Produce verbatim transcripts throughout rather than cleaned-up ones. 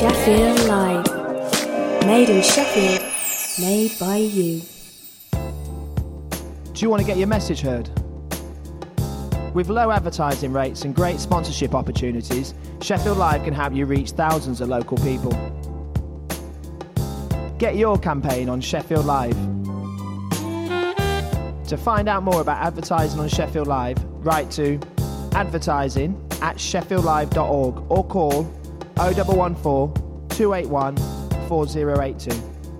Sheffield Live. Made in Sheffield, made by you. Do you want to get your message heard? With low advertising rates and great sponsorship opportunities, Sheffield Live can help you reach thousands of local people. Get your campaign on Sheffield Live. To find out more about advertising on Sheffield Live, write to advertising at sheffield live dot org or call oh one one four, two eight one, four oh eight two.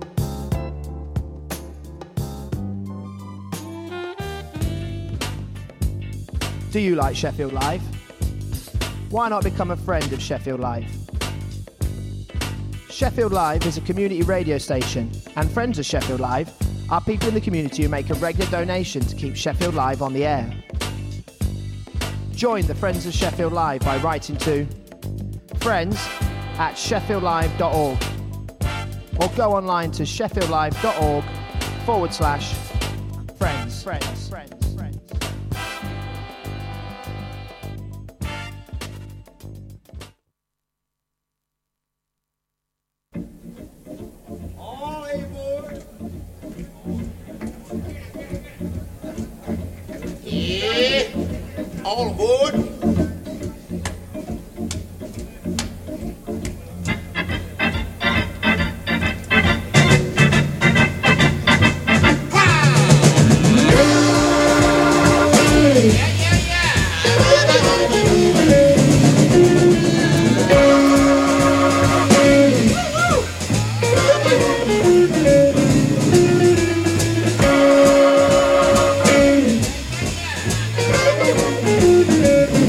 Do you like Sheffield Live? Why not become a friend of Sheffield Live? Sheffield Live is a community radio station, and friends of Sheffield Live are people in the community who make a regular donation to keep Sheffield Live on the air. Join the Friends of Sheffield Live by writing to friends at sheffield live dot org or go online to sheffield live dot org forward slash friends. Friends. Friends. Friends. All aboard. Yeah. All aboard. Thank you.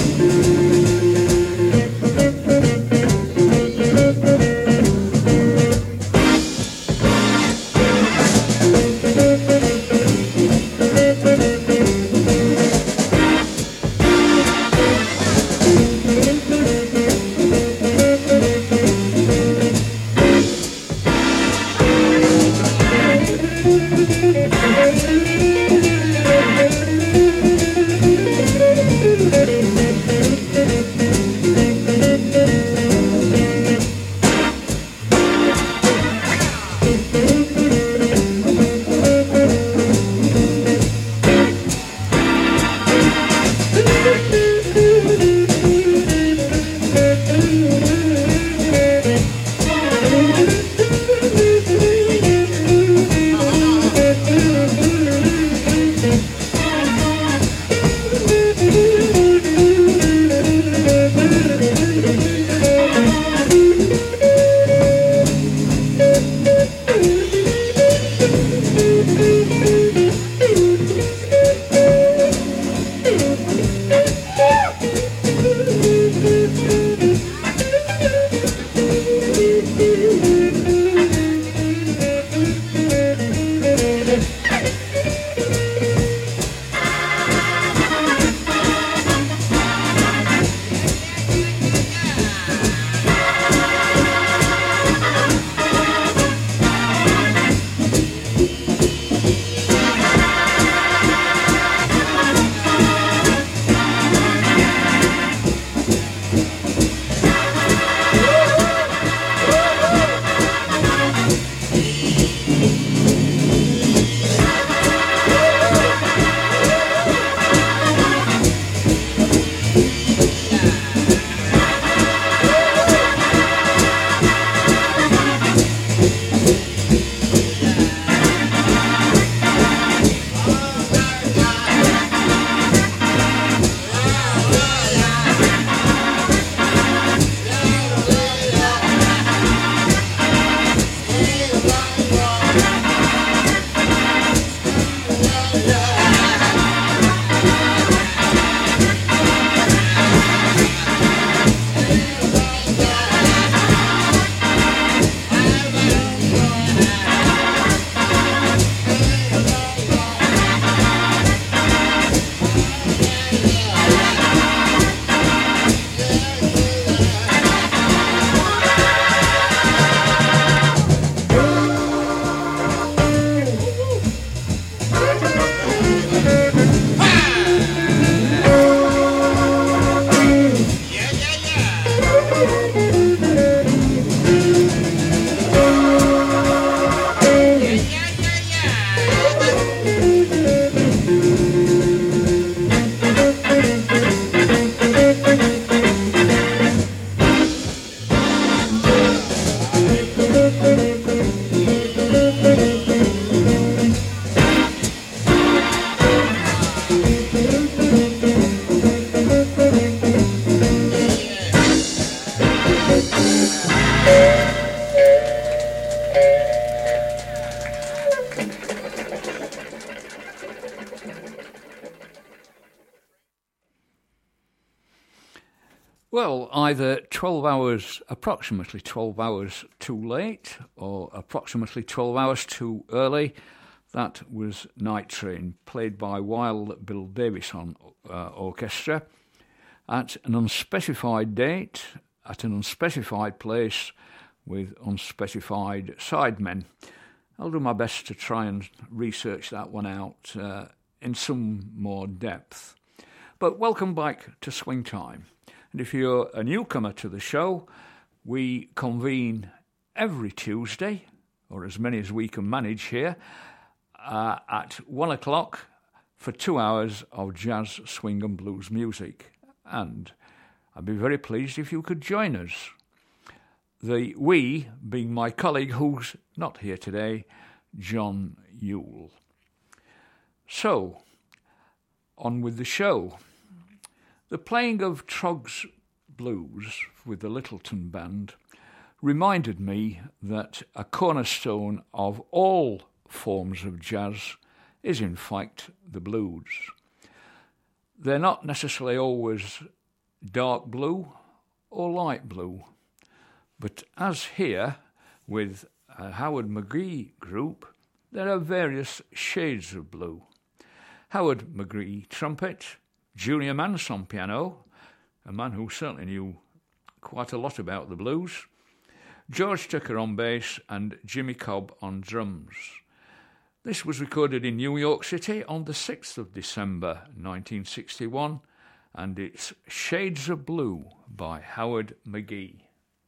either twelve hours, approximately twelve hours too late or approximately twelve hours too early. That was Night Train, played by Wild Bill Davison uh, Orchestra at an unspecified date, at an unspecified place, with unspecified sidemen. I'll do my best to try and research that one out uh, in some more depth. But welcome back to Swing Time. And if you're a newcomer to the show, we convene every Tuesday, or as many as we can manage here, uh, at one o'clock for two hours of jazz, swing and blues music. And I'd be very pleased if you could join us. The we being my colleague who's not here today, John Yule. So, on with the show. The playing of Troggs Blues with the Littleton Band reminded me that a cornerstone of all forms of jazz is in fact the blues. They're not necessarily always dark blue or light blue. But as here, with a Howard McGhee group, there are various shades of blue. Howard McGhee trumpet, Junior Mance on piano, a man who certainly knew quite a lot about the blues, George Tucker on bass and Jimmy Cobb on drums. This was recorded in New York City on the sixth of December nineteen sixty-one, and it's Shades of Blue by Howard McGhee.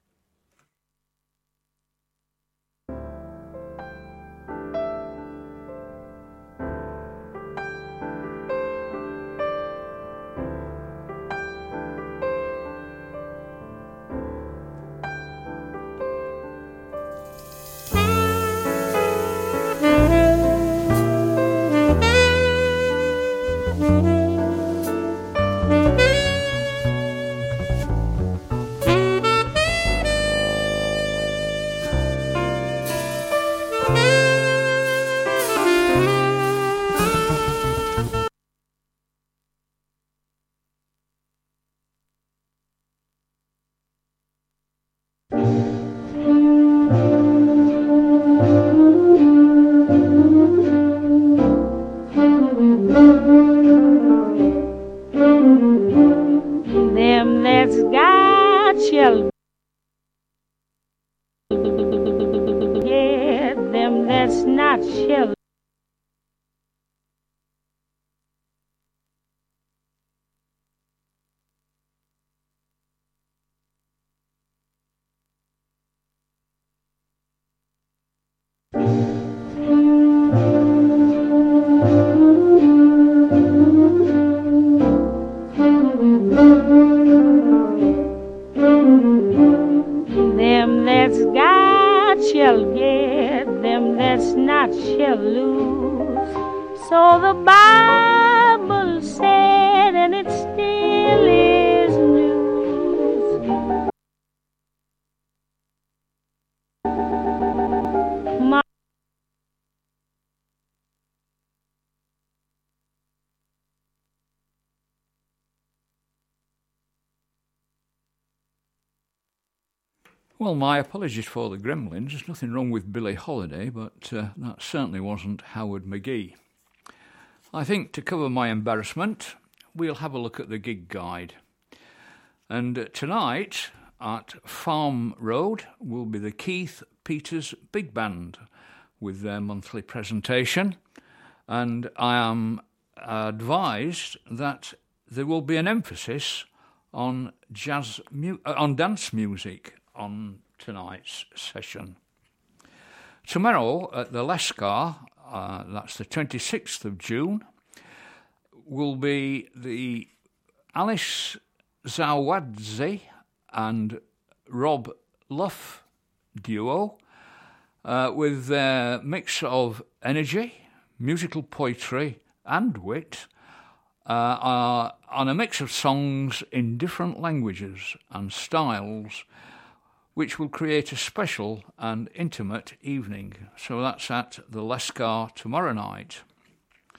Well, my apologies for the gremlins. There's nothing wrong with Billie Holiday, but uh, that certainly wasn't Howard McGhee. I think to cover my embarrassment, we'll have a look at the gig guide. And uh, tonight at Farm Road will be the Keith Peters Big Band with their monthly presentation. And I am advised that there will be an emphasis on jazz, mu- uh, on dance music on tonight's session. Tomorrow at the Lescar, uh, that's the twenty-sixth of June, will be the Alice Zawadze and Rob Luff duo uh, with their mix of energy, musical poetry and wit uh, uh, on a mix of songs in different languages and styles, which will create a special and intimate evening. So that's at the Lescar tomorrow night.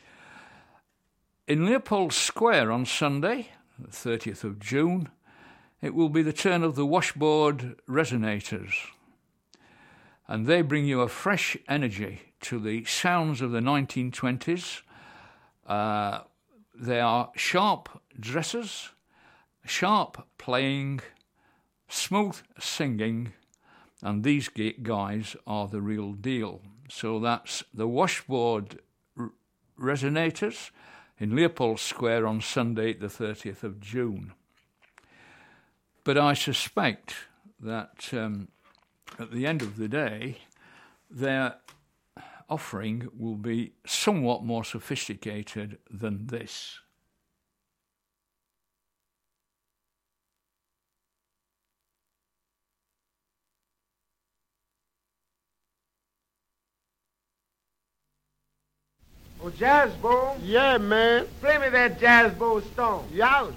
In Leopold Square on Sunday, the thirtieth of June, it will be the turn of the Washboard Resonators. And they bring you a fresh energy to the sounds of the nineteen twenties. Uh, they are sharp dressers, sharp playing, smooth singing, and these guys are the real deal. So that's the Washboard R- Resonators in Leopold Square on Sunday, the thirtieth of June. But I suspect that um, at the end of the day, their offering will be somewhat more sophisticated than this. Oh, Jazz Bowl? Yeah, man. Play me that Jazz Bowl Stone. Yowza.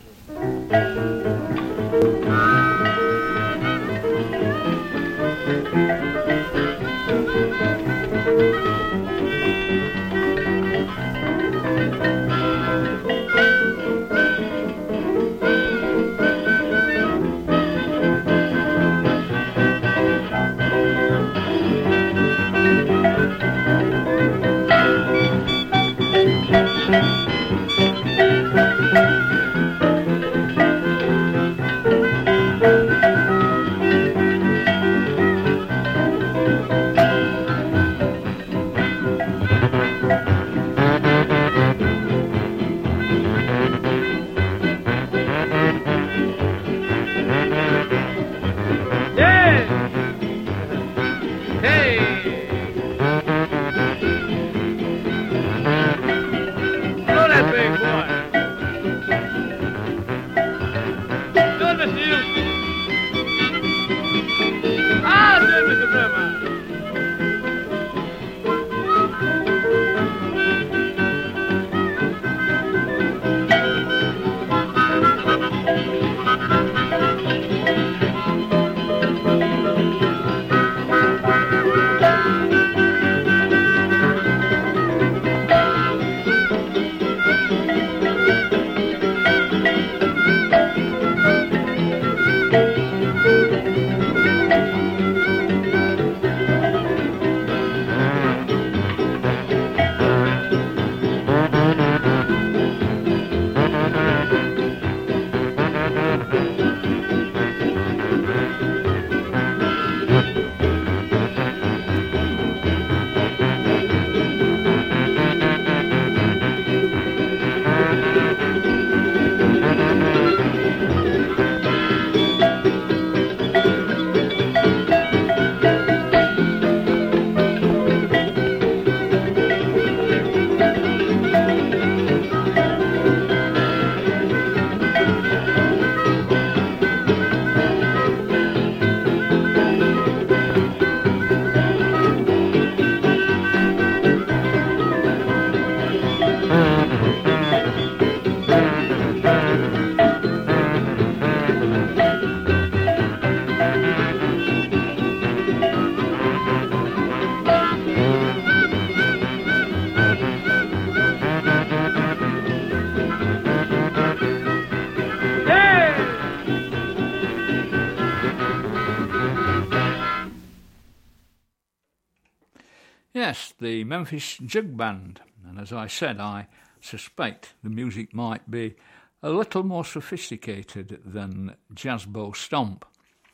Yes, the Memphis Jug Band, and as I said, I suspect the music might be a little more sophisticated than Jazz Bow Stomp.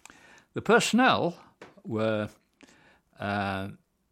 The personnel were uh,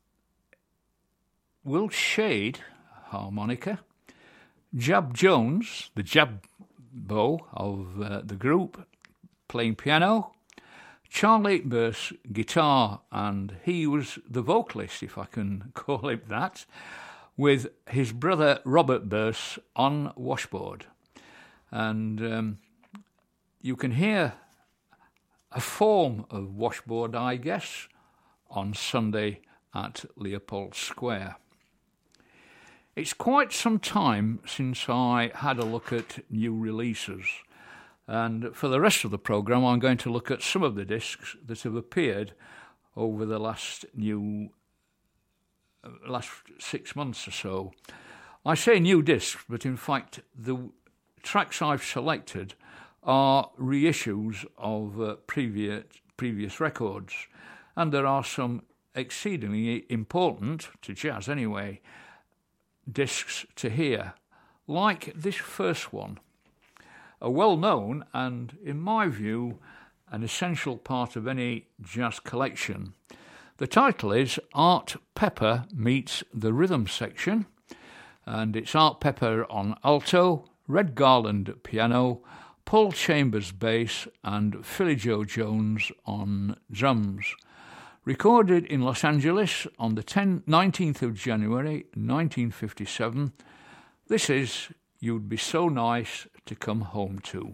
Will Shade, harmonica, Jab Jones, the Jab Bow of uh, the group, playing piano, Charlie Burse, guitar, and he was the vocalist, if I can call him that, with his brother Robert Burse on washboard. And um, you can hear a form of washboard, I guess, on Sunday at Leopold Square. It's quite some time since I had a look at new releases. And for the rest of the programme, I'm going to look at some of the discs that have appeared over the last new, uh, last six months or so. I say new discs, but in fact, the tracks I've selected are reissues of uh, previous previous records, and there are some exceedingly important, to jazz anyway, discs to hear, like this first one, a well-known and, in my view, an essential part of any jazz collection. The title is Art Pepper Meets the Rhythm Section, and it's Art Pepper on alto, Red Garland piano, Paul Chambers bass, and Philly Joe Jones on drums. Recorded in Los Angeles on the nineteenth of January nineteen fifty-seven, this is You'd Be So Nice to Come Home To.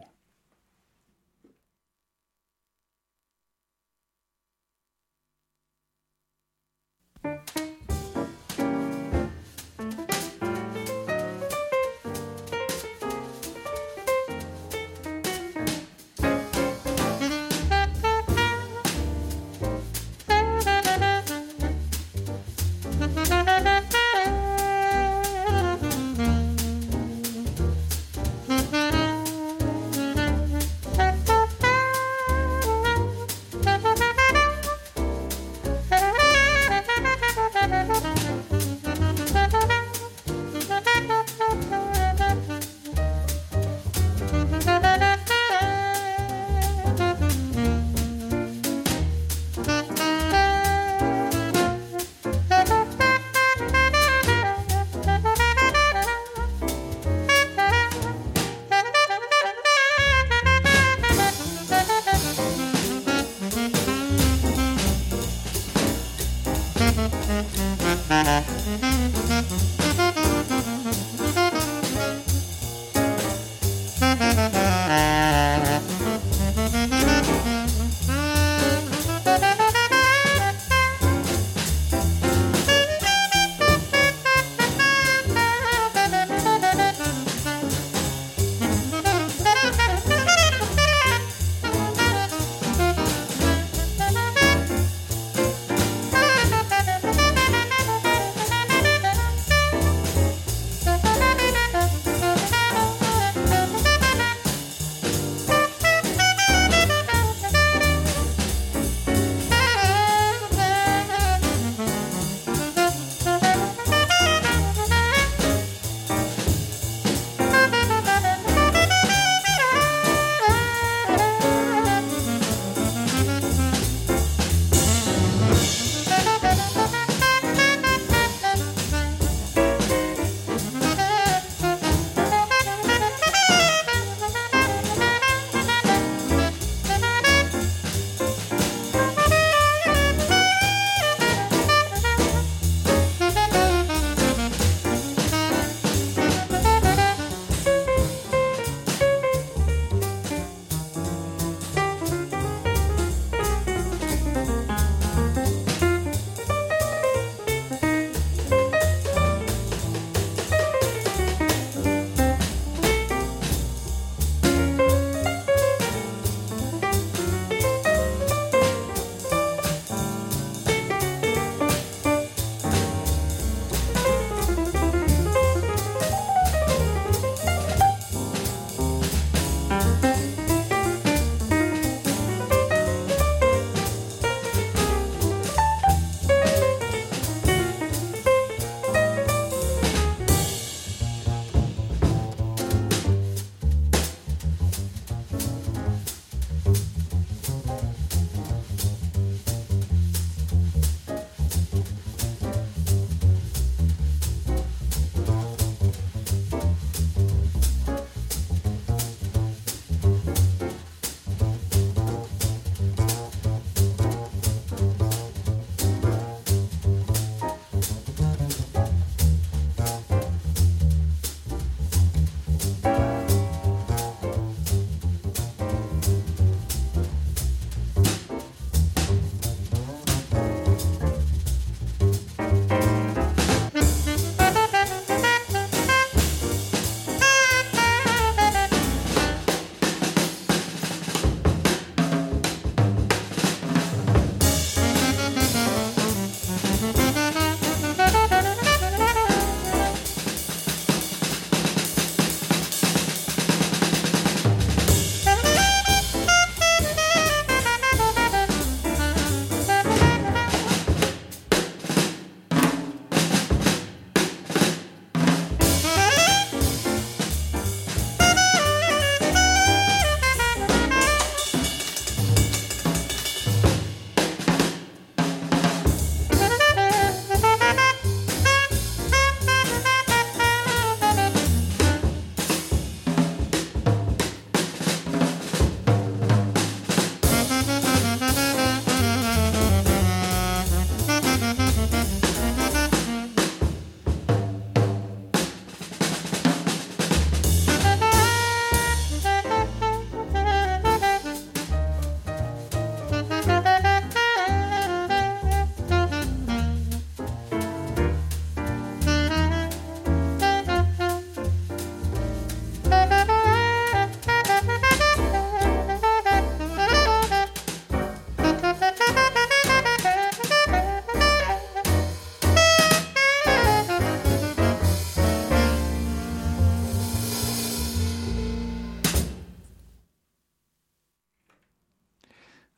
Thank you.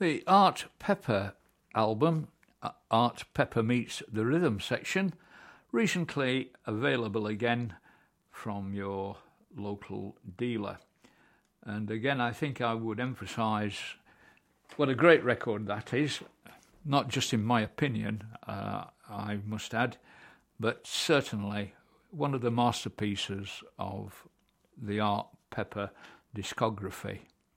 The Art Pepper album, Art Pepper Meets the Rhythm section, recently available again from your local dealer. And again, I think I would emphasise what a great record that is, not just in my opinion, uh, I must add, but certainly one of the masterpieces of the Art Pepper discography.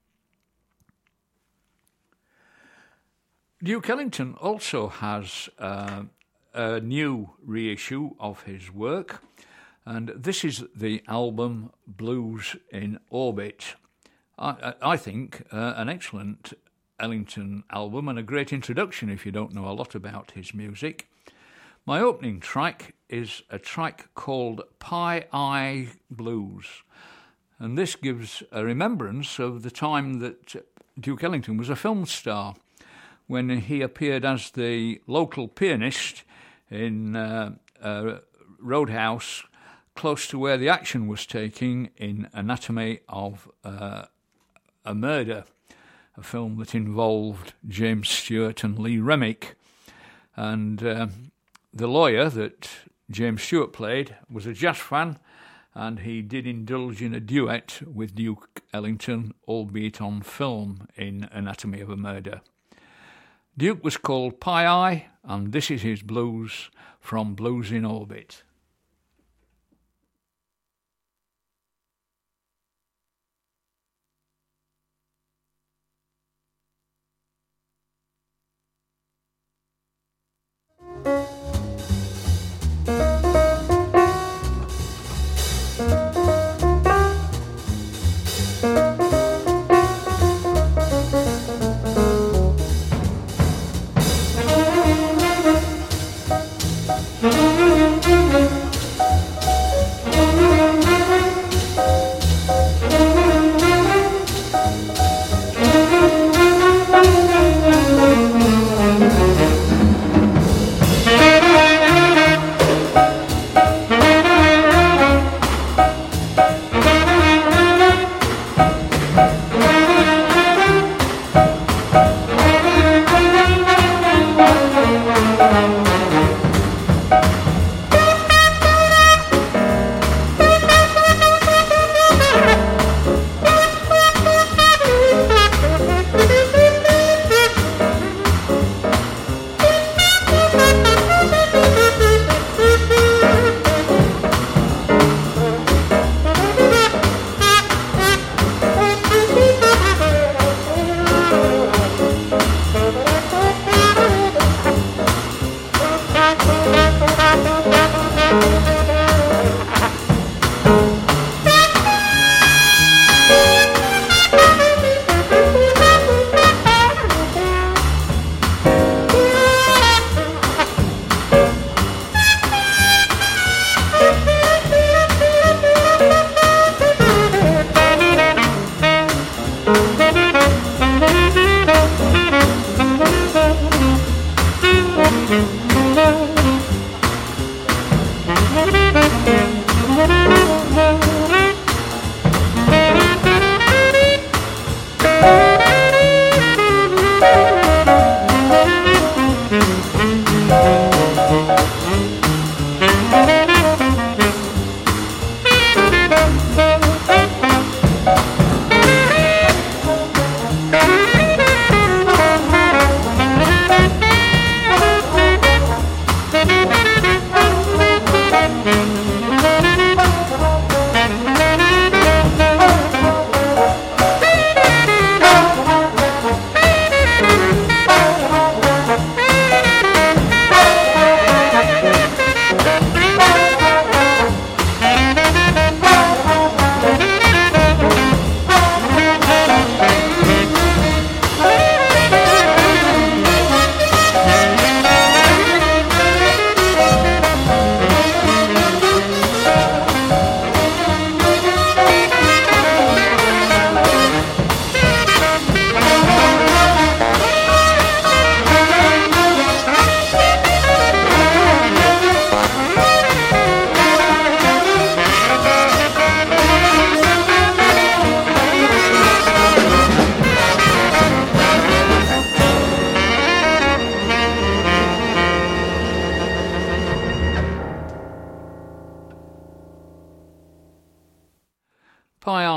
Duke Ellington also has uh, a new reissue of his work, and this is the album Blues in Orbit. I, I think uh, an excellent Ellington album and a great introduction if you don't know a lot about his music. My opening track is a track called Pie Eye Blues, and this gives a remembrance of the time that Duke Ellington was a film star, when he appeared as the local pianist in uh, a roadhouse close to where the action was taking in Anatomy of uh, a Murder, a film that involved James Stewart and Lee Remick. And uh, the lawyer that James Stewart played was a jazz fan, and he did indulge in a duet with Duke Ellington, albeit on film, in Anatomy of a Murder. Duke was called Pie Eye, and this is his blues from Blues in Orbit.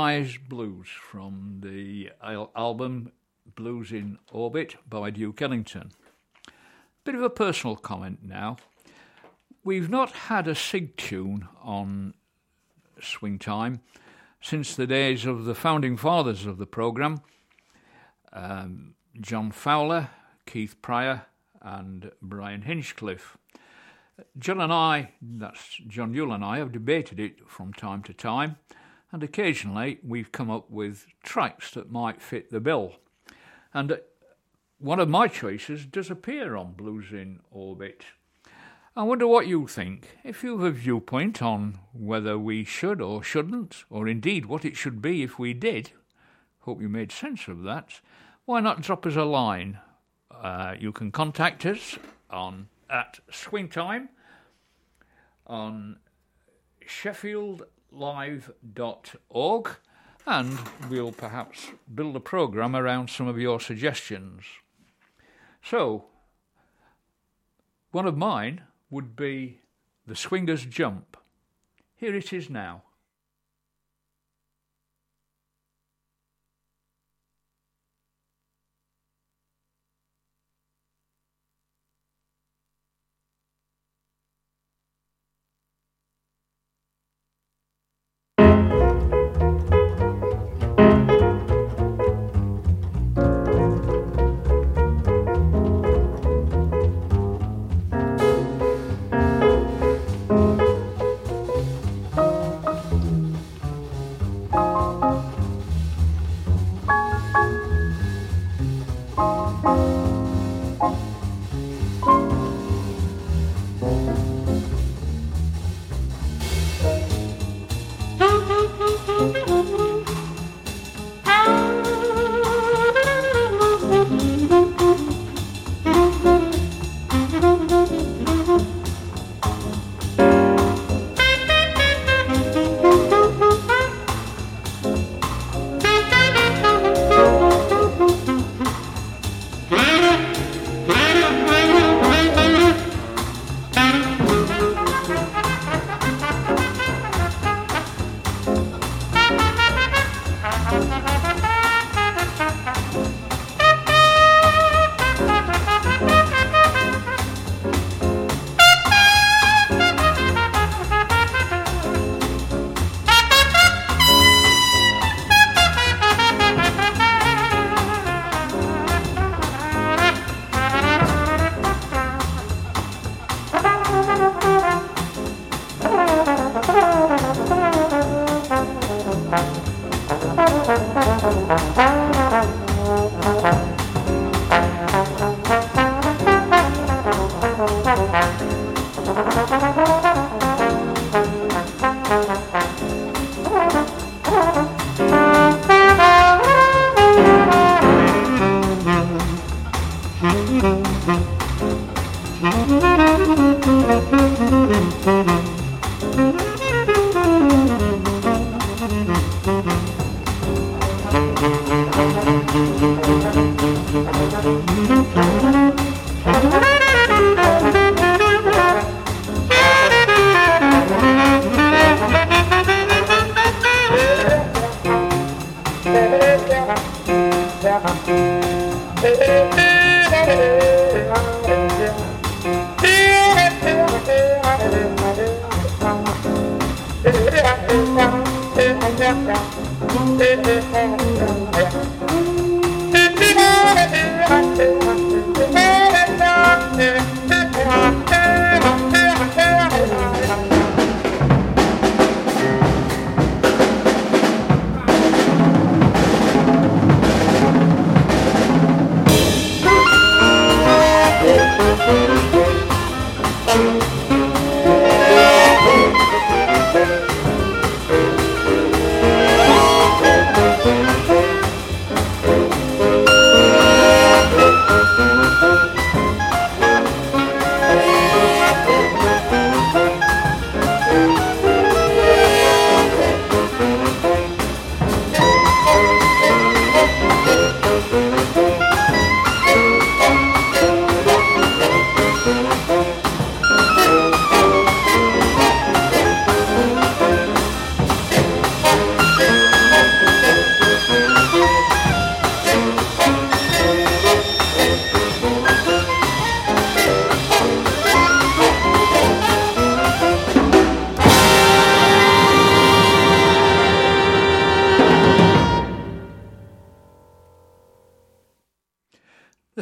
Sunrise Blues from the al- album Blues in Orbit by Duke Ellington. Bit of a personal comment now. We've not had a sig tune on Swing Time since the days of the founding fathers of the programme, um, John Fowler, Keith Pryor and Brian Hinchcliffe. John and I, that's John Yule and I, have debated it from time to time, and occasionally we've come up with tracks that might fit the bill. And one of my choices does appear on Blues in Orbit. I wonder what you think. If you have a viewpoint on whether we should or shouldn't, or indeed what it should be if we did, hope you made sense of that, why not drop us a line? Uh, you can contact us on at Swingtime on sheffield live dot org, and we'll perhaps build a programme around some of your suggestions. So, one of mine would be The Swingers' Jump. Here it is now.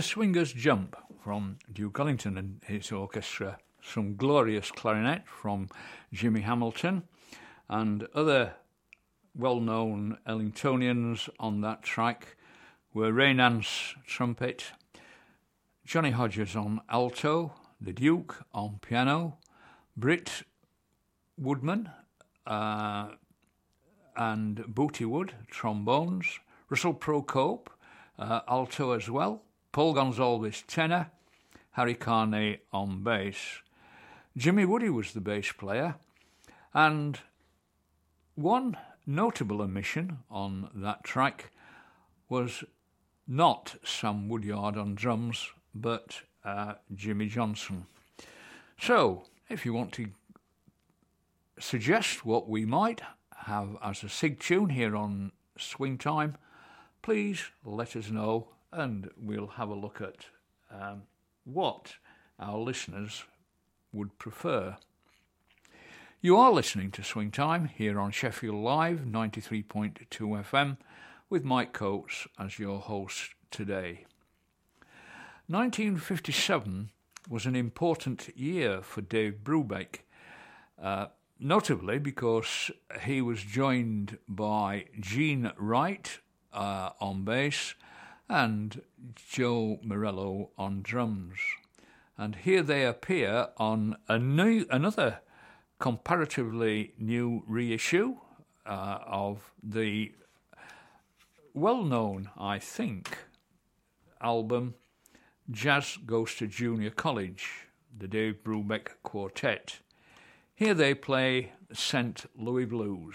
Swinger's Jump from Duke Ellington and his orchestra, some glorious clarinet from Jimmy Hamilton, and other well-known Ellingtonians on that track were Ray Nance trumpet, Johnny Hodges on alto, the Duke on piano, Britt Woodman uh, and Booty Wood trombones, Russell Procope uh, alto as well, Paul Gonsalves tenor, Harry Carney on bass. Jimmy Woody was the bass player, and one notable omission on that track was not Sam Woodyard on drums, but uh, Jimmy Johnson. So, if you want to suggest what we might have as a sig tune here on Swing Time, please let us know, and we'll have a look at um, what our listeners would prefer. You are listening to Swing Time here on Sheffield Live ninety-three point two F M with Mike Coates as your host today. nineteen fifty-seven was an important year for Dave Brubeck, uh, notably because he was joined by Gene Wright uh, on bass and Joe Morello on drums. And here they appear on a new, another comparatively new reissue uh, of the well-known, I think, album Jazz Goes to Junior College, the Dave Brubeck Quartet. Here they play Saint Louis Blues.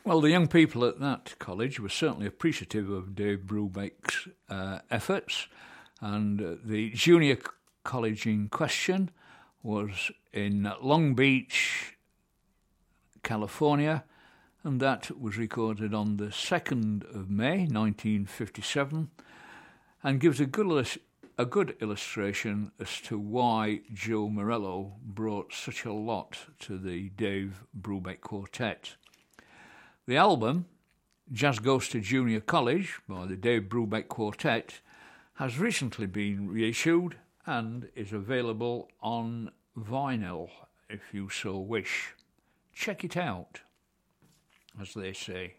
Well, the young people at that college were certainly appreciative of Dave Brubeck's uh, efforts, and uh, the junior c- college in question was in Long Beach, California, and that was recorded on the second of May nineteen fifty-seven, and gives a good, illus- a good illustration as to why Joe Morello brought such a lot to the Dave Brubeck Quartet. The album, Jazz Goes to Junior College by the Dave Brubeck Quartet, has recently been reissued and is available on vinyl if you so wish. Check it out, as they say.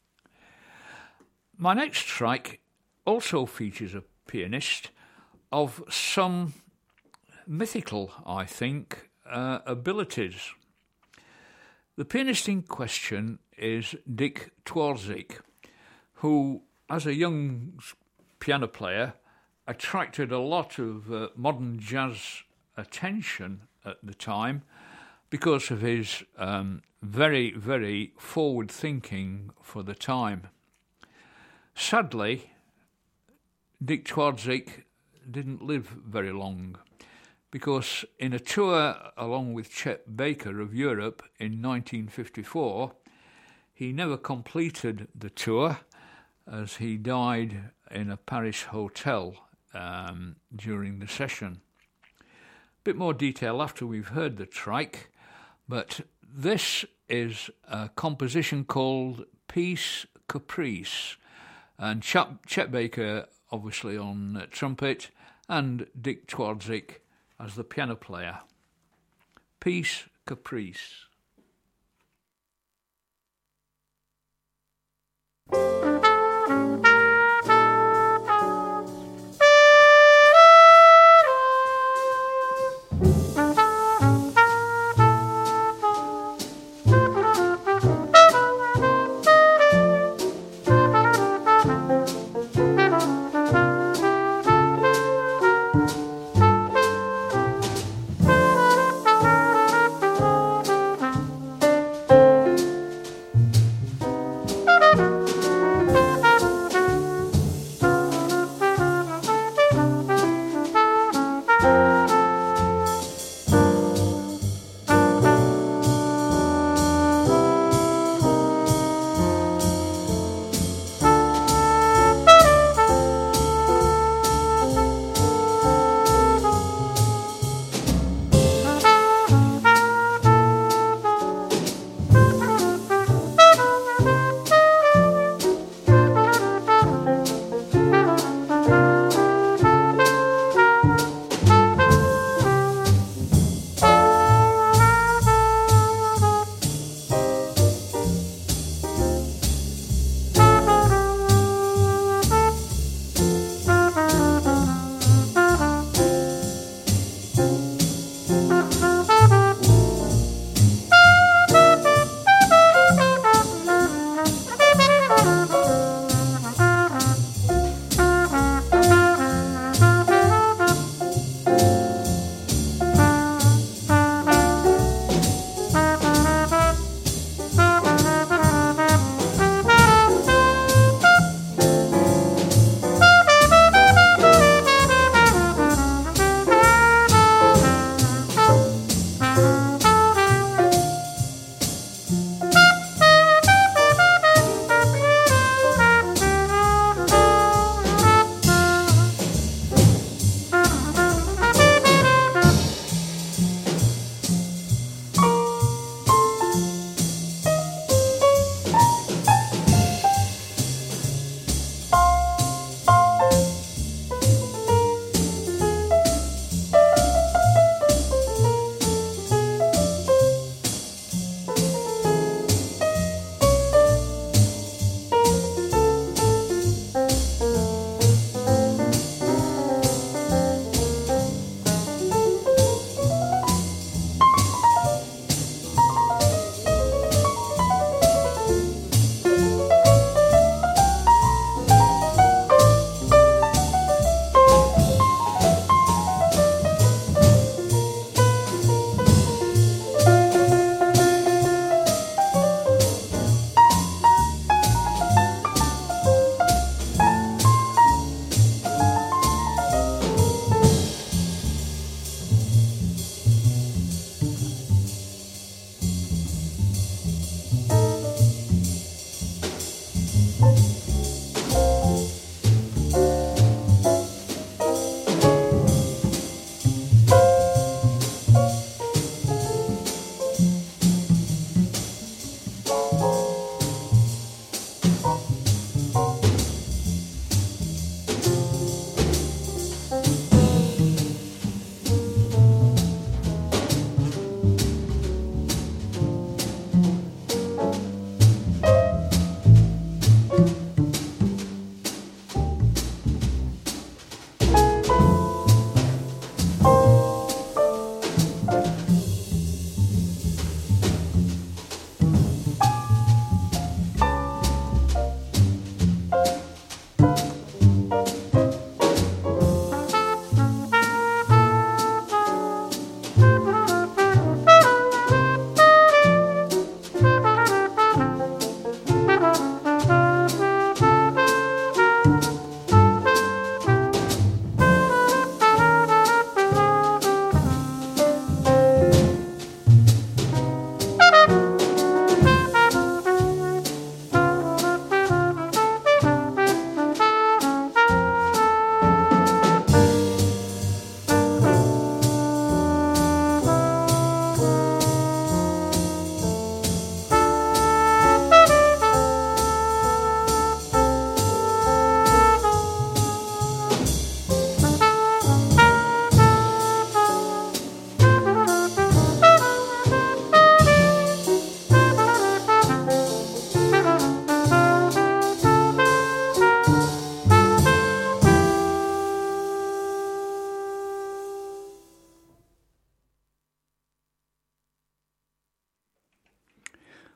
My next track also features a pianist of some mythical, I think, uh, abilities. The pianist in question is Dick Twardzik, who, as a young piano player, attracted a lot of uh, modern jazz attention at the time because of his um, very, very forward thinking for the time. Sadly, Dick Twardzik didn't live very long, because in a tour along with Chet Baker of Europe in nineteen fifty-four, he never completed the tour as he died in a Paris hotel um, during the session. Bit more detail after we've heard the track, but this is a composition called Peace Caprice, and Chet, Chet Baker obviously on uh, trumpet, and Dick Twardzik as the piano player. Peace Caprice. Thank you.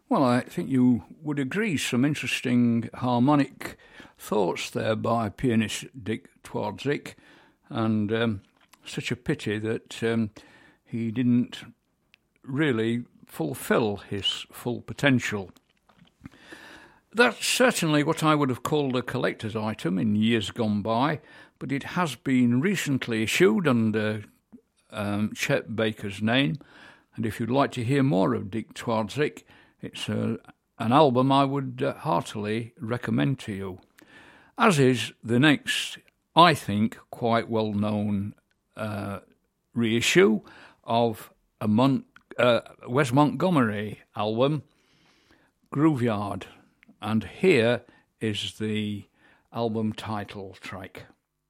Well, I think you would agree, some interesting harmonic thoughts there by pianist Dick Twardzik, and um, such a pity that um, he didn't really fulfil his full potential. That's certainly what I would have called a collector's item in years gone by, but it has been recently issued under um, Chet Baker's name, and if you'd like to hear more of Dick Twardzik, it's a, an album I would uh, heartily recommend to you, as is the next, I think, quite well-known uh, reissue of a Mon- uh, Wes Montgomery album, Grooveyard, and here is the album title track.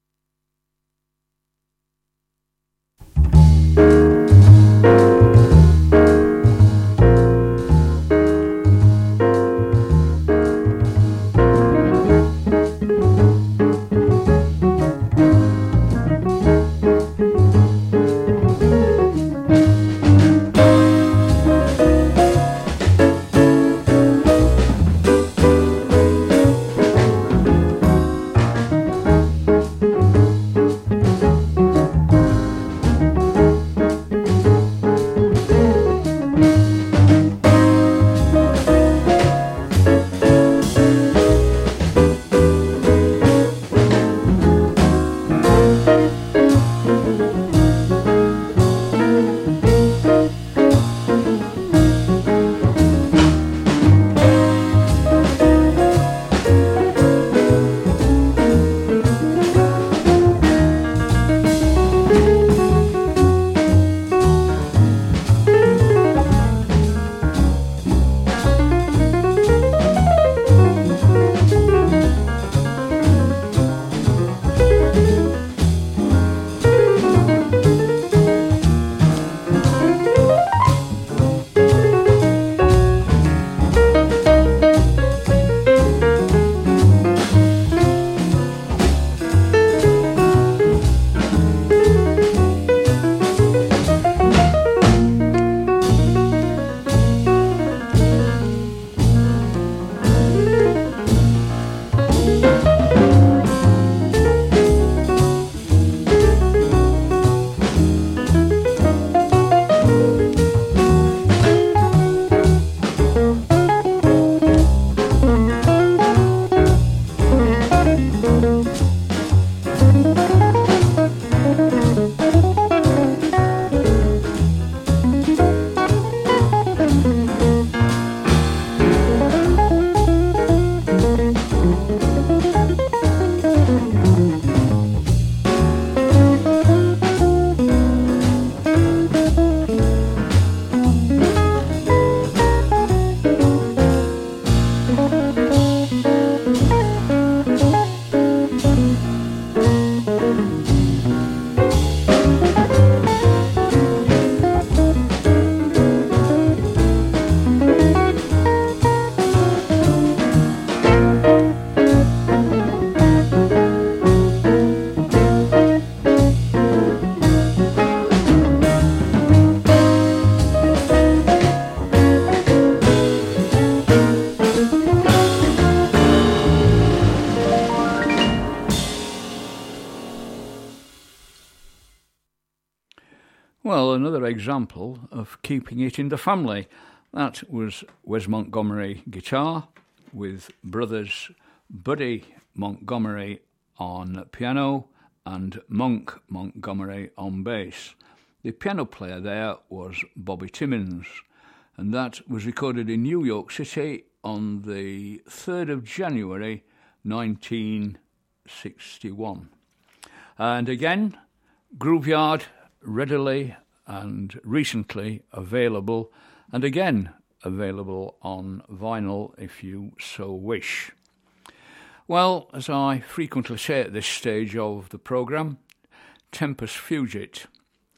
Well, another example of keeping it in the family. That was Wes Montgomery guitar with brothers Buddy Montgomery on piano and Monk Montgomery on bass. The piano player there was Bobby Timmins, and that was recorded in New York City on the third of January nineteen sixty-one. And again, Grooveyard, readily and recently available, and again available on vinyl if you so wish. Well, as I frequently say at this stage of the programme, tempus fugit.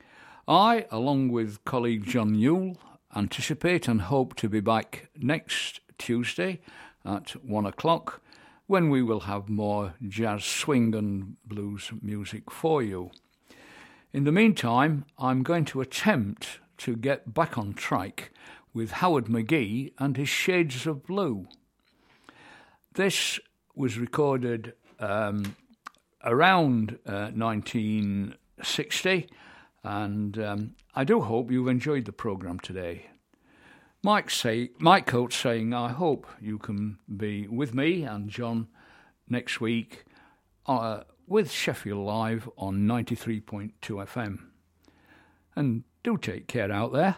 I, along with colleague John Newell, anticipate and hope to be back next Tuesday at one o'clock, when we will have more jazz, swing and blues music for you. In the meantime, I'm going to attempt to get back on track with Howard McGee and his Shades of Blue. This was recorded um, around uh, nineteen sixty, and um, I do hope you've enjoyed the programme today. Mike say, Mike Coates saying, I hope you can be with me and John next week uh, with Sheffield Live on ninety-three point two F M. And do take care out there.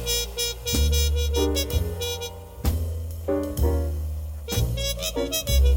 Thank you.